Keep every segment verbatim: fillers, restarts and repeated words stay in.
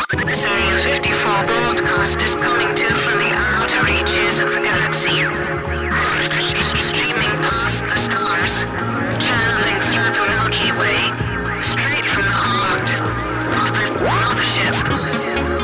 This Area fifty-four broadcast is coming to you from the outer reaches of the galaxy. Streaming past the stars, channeling through the Milky Way, straight from the heart of this mothership.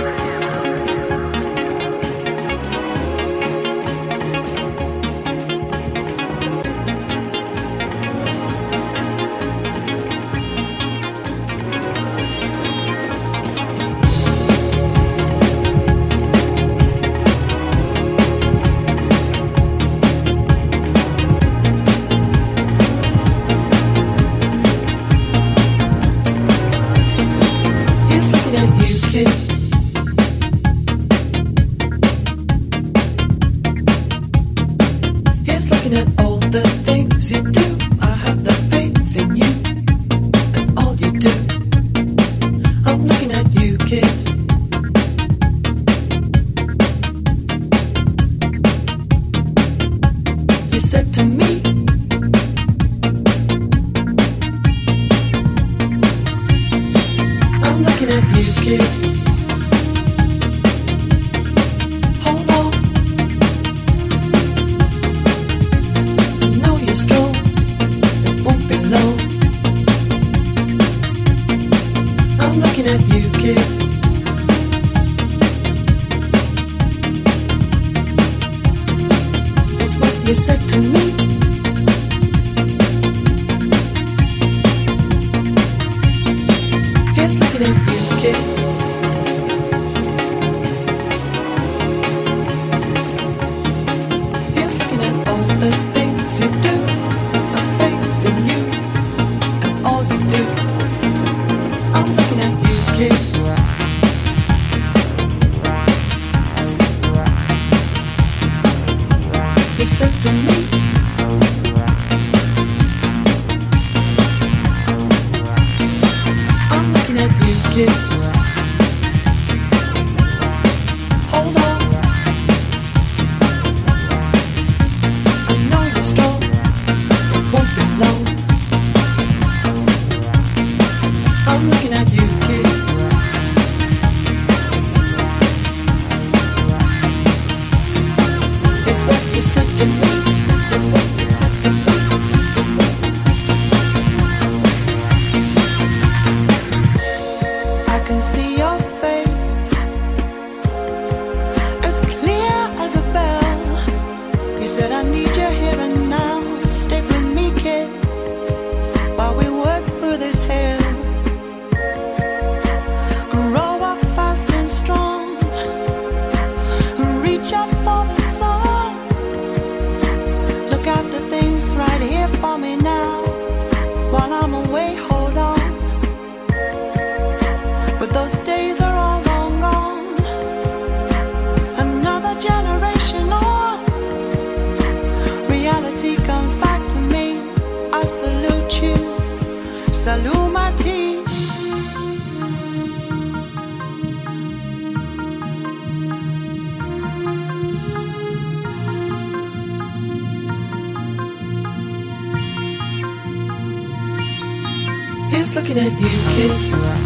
Looking at you, kid.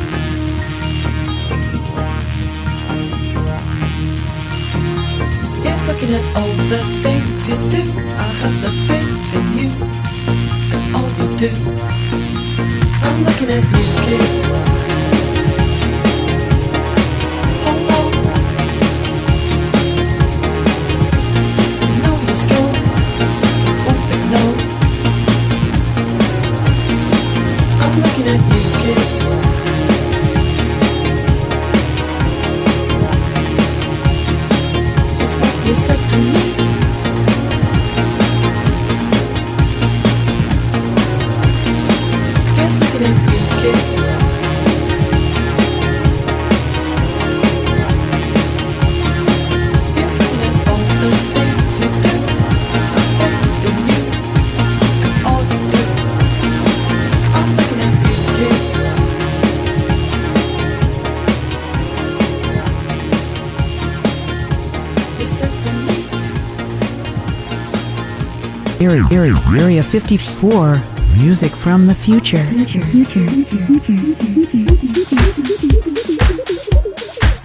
Yes, looking at all the things you do. I have the faith in you and all you do. I'm looking at you, kid. Hold on. I know you're strong. It won't be long. I'm looking at you, kid. It's what you said to me. Yes, looking at you, kid. Yes, looking at all the things you do. I faith in you and all you do. I'm looking at you, kid. You said to me. Area, area, area fifty-four, music from the future. future, future, future, future, future, future, future, future.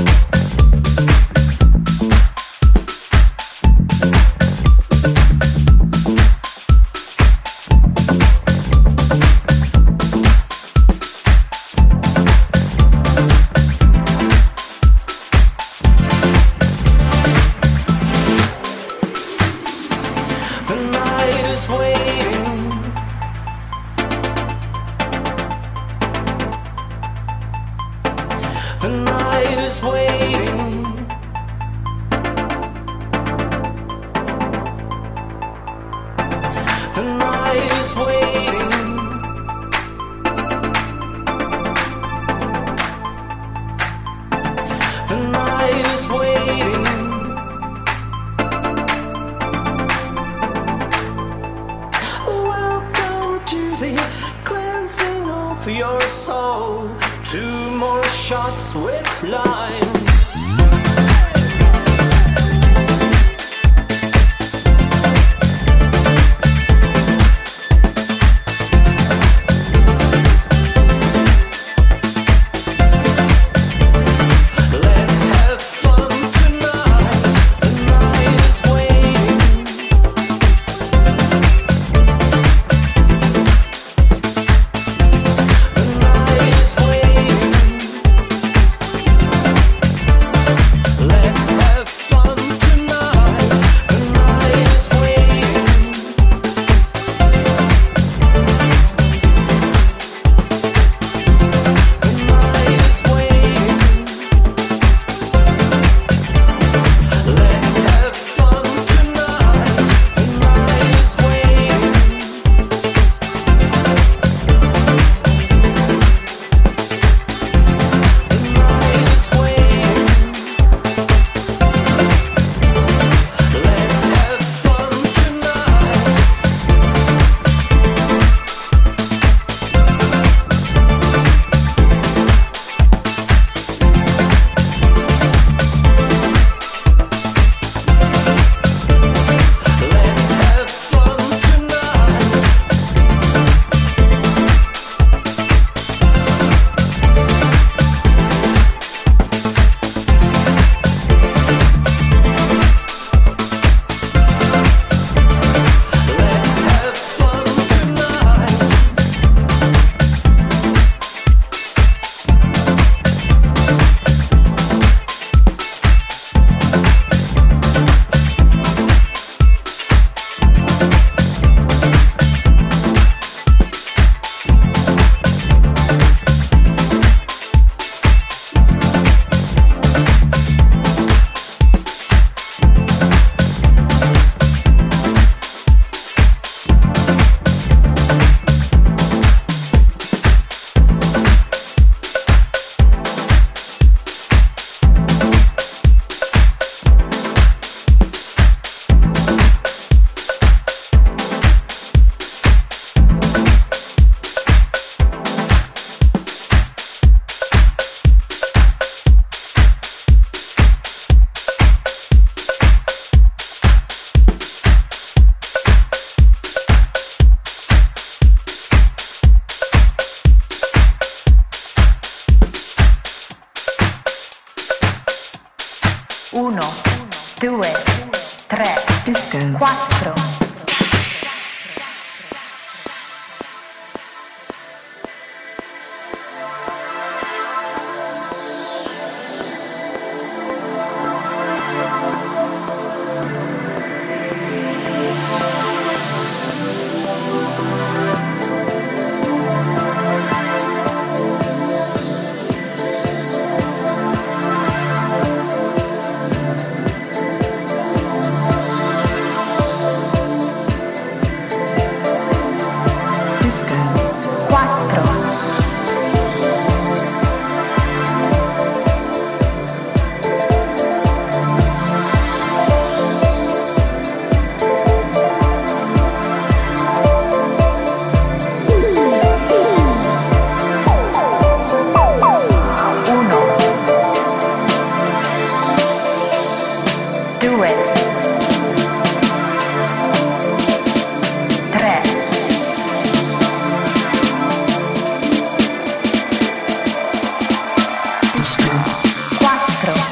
uno, due, tre, disco, quattro. quattro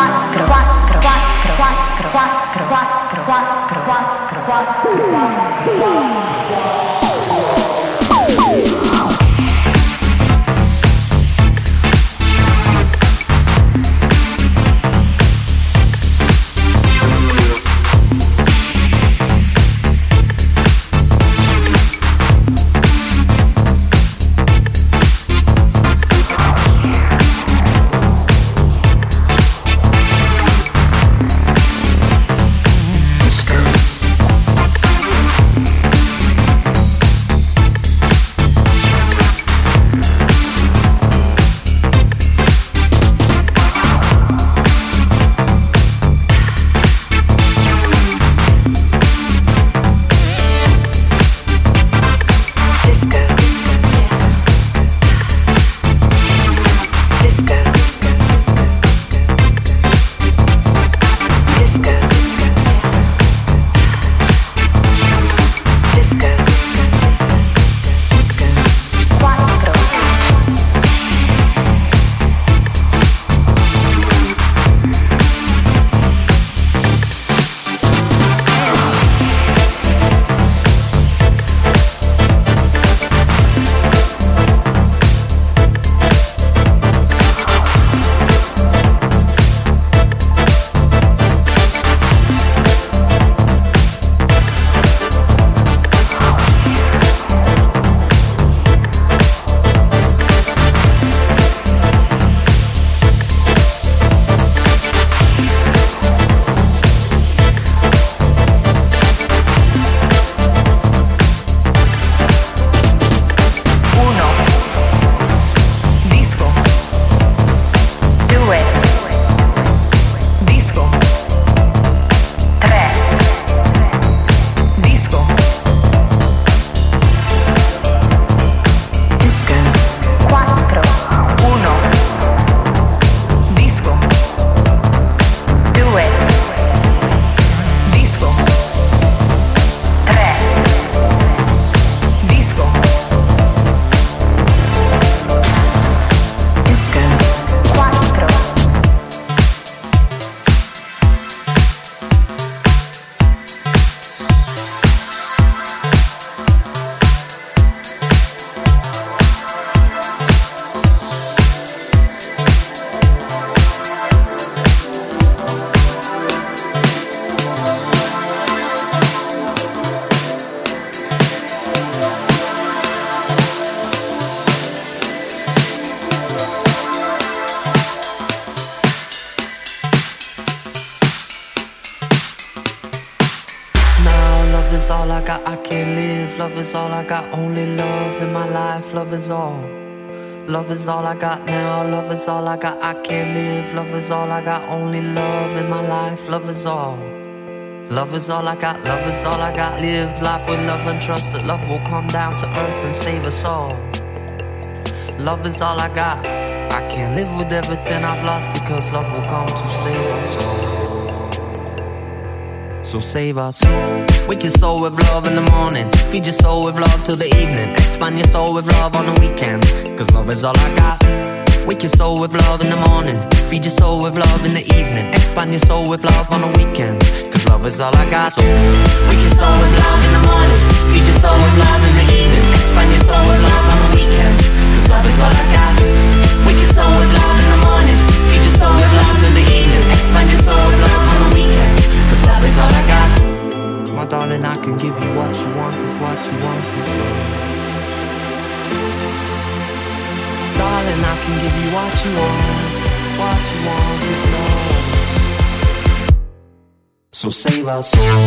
quattro, quattro, quattro, quattro, quattro, quattro, quattro, quattro, quattro, quattro. is all I got, I can't live. Love is all I got, only love in my life. Love is all. Love is all I got now, love is all I got, I can't live. Love is all I got, only love in my life. Love is all. Love is all I got, love is all I got. Live life with love and trust that love will come down to earth and save us all. Love is all I got. I can't live with everything I've lost because love will come to save us all. So save us. Wake your soul with love in the morning. Feed your soul with love till the evening. Expand your soul with love on the weekend, cause love is all I got. Wake your soul with love in the morning. Feed your soul with love in the evening. Expand your soul with love on the weekend, cause love is all I got. So wake your soul with love in the morning. Feed your soul with love in the evening. Expand your soul with love on the weekend, cause love is all I got. Wake your soul with love in the morning. Feed your soul with love in the evening. Expand your soul with love on the weekend, cause love is all I got. My darling, I can give you what you want if what you want is love. Darling, I can give you what you want. What you want is love. So save our soul.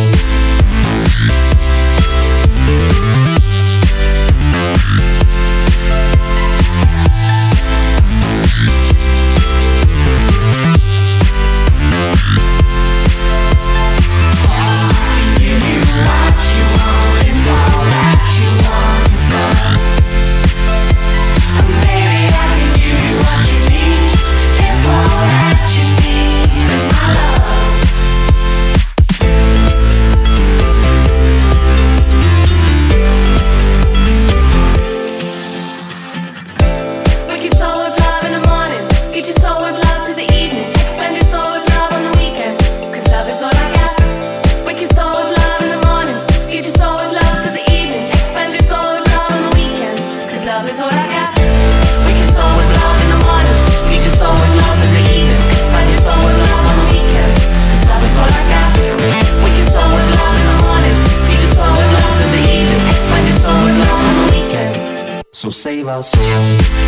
save our soul.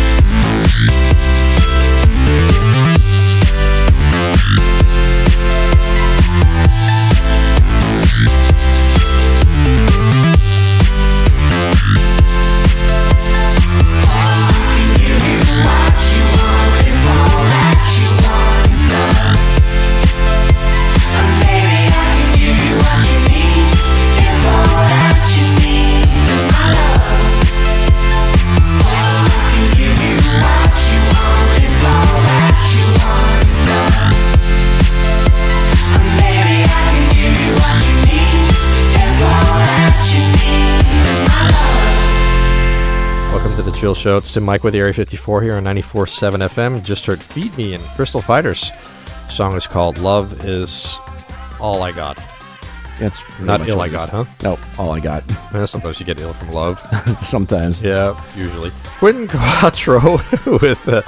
Chill Show. It's Tim Mike with the Area fifty-four here on ninety-four point seven F M. Just heard Feed Me and Crystal Fighters. The song is called Love Is All I Got. It's not ill I got, huh? No, all I got. Yeah, sometimes you get ill from love. Sometimes. Yeah, usually. Quentin Quattro with uh,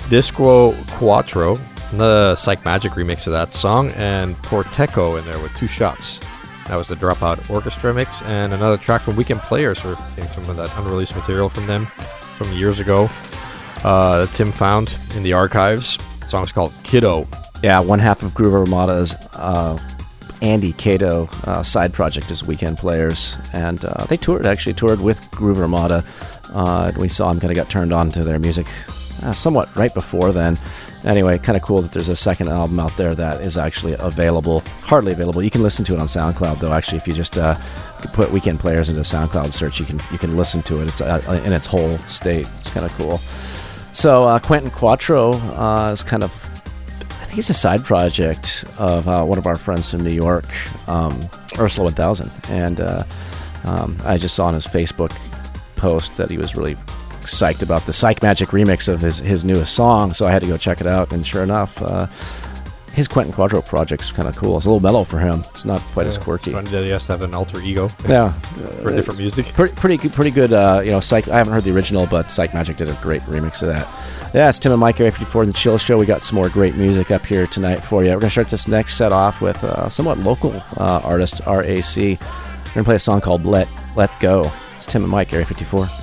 Disco Quattro, the Psych Magic remix of that song, and Porteco in there with Two Shots. That was the Dropout Orchestra mix, and another track from Weekend Players. We're getting some of that unreleased material from them from years ago. Uh, that Tim found in the archives. The song's called Kiddo. Yeah, one half of Groove Armada's uh, Andy Cato uh, side project is Weekend Players, and uh, they toured, actually toured with Groove Armada. Uh, we saw them, kind of got turned on to their music uh, somewhat right before then. Anyway, kind of cool that there's a second album out there that is actually available, hardly available. You can listen to it on SoundCloud, though. Actually, if you just uh, put Weekend Players into a SoundCloud search, you can you can listen to it. It's uh, in its whole state. It's kind of cool. So uh, Quentin Quattro uh, is kind of, I think he's a side project of uh, one of our friends from New York, um, Ursula one thousand. And uh, um, I just saw on his Facebook post that he was really psyched about the Psych Magic remix of his, his newest song, so I had to go check it out, and sure enough, uh, his Quentin Quattro project's kind of cool. It's a little mellow for him. It's not quite yeah, as quirky. Funny that he has to have an alter ego. Yeah, for different music. Pretty, pretty good. Pretty good. Uh, you know, Psych. I haven't heard the original, but Psych Magic did a great remix of that. Yeah, it's Tim and Mike, Area fifty-four in the Chill Show. We got some more great music up here tonight for you. We're gonna start this next set off with uh, somewhat local uh, artist R A C. We're gonna play a song called "Let Let Go." It's Tim and Mike, Area fifty-four.